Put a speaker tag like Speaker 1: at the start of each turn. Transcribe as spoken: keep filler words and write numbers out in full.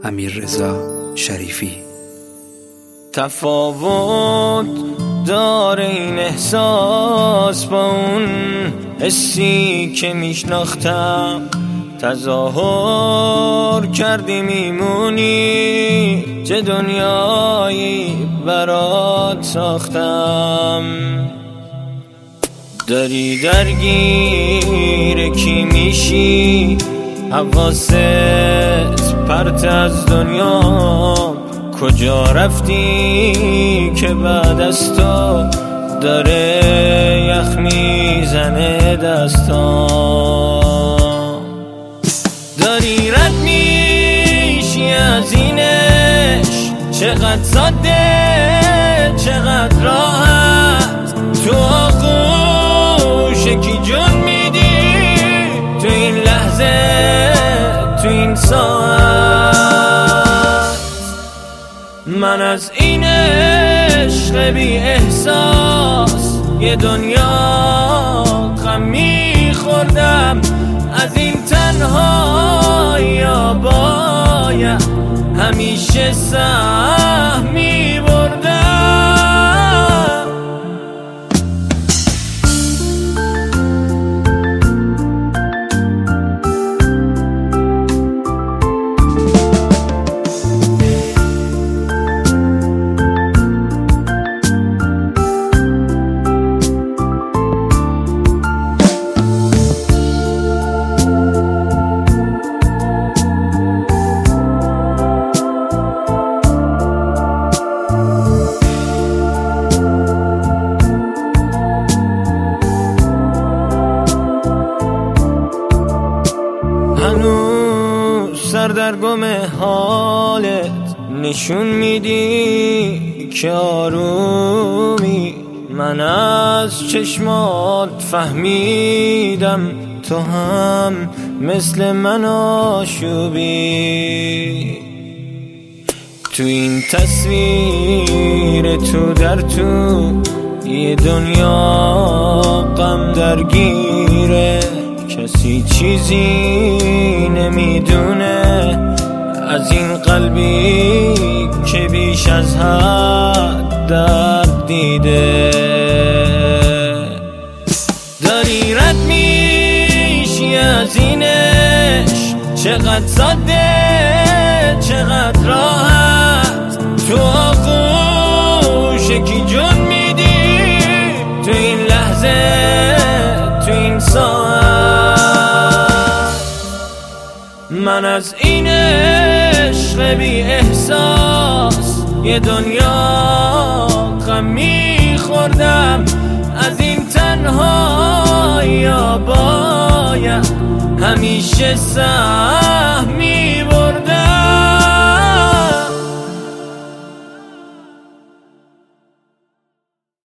Speaker 1: امیررضا شریفی.
Speaker 2: تفاوت داره این احساس با اون حسی که میشناختم، تظاهر کردی میمونی چه دنیایی برات ساختم. داری درگیر کی میشی، حواست پرت از دنیا، کجا رفتی که بعد از تو داره یخ میزنه دستام. داری رد میشی از اینش، چقدر ساده چقدر راحت، تو آغوش کی جون میدی تو این لحظه تو این ساعت. من از این عشق بی احساس یه دنیا غم میخوردم، از این تنهایی باید همیشه سهم میبردم. هنوز سردرگم حالت نشون میدی که آرومی، من از چشمات فهمیدم تو هم مثل من آشوبی. تو این تصویر تو در تو یه دنیا غم درگیره، کسی چیزی نمیدونه از این قلبی که بیش از حد درد دیده. داری رد میشی از اینش، چقدر ساده چقدر راحت، تو آغوش کی جون میدی تو این لحظه تو این ساعت. من از این عشق بی احساس یه دنیا غم میخوردم، از این تنهایی باید همیشه سهم